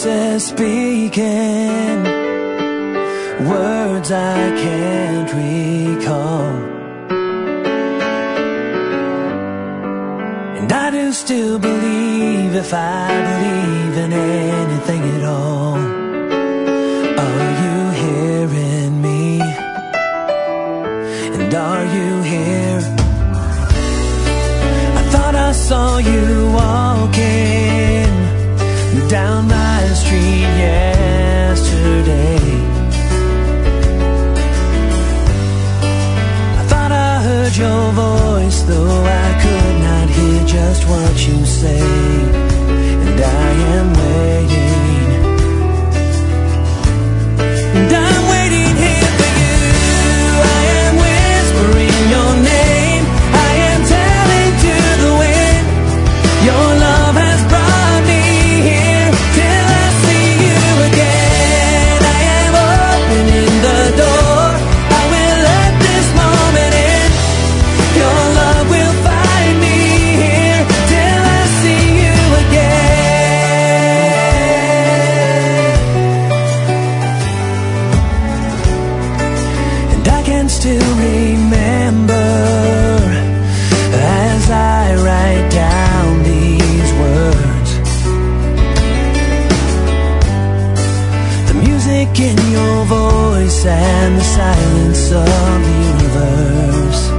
voices speaking words I can't recall. And I do still believe, if I believe in anything at all. Are you hearing me? And are you here? I thought I saw you walking down my street yesterday. I thought I heard your voice, though I could not hear just what you say. And I am waiting, and I'm waiting here for you. I am whispering your name, I am telling to the wind, your love has brought me here till I see you again. I am opening the door, I will let this moment in. Your love will find me here till I see you again. And I can still remember, as I write down these words, the music in your voice and the silence of the universe.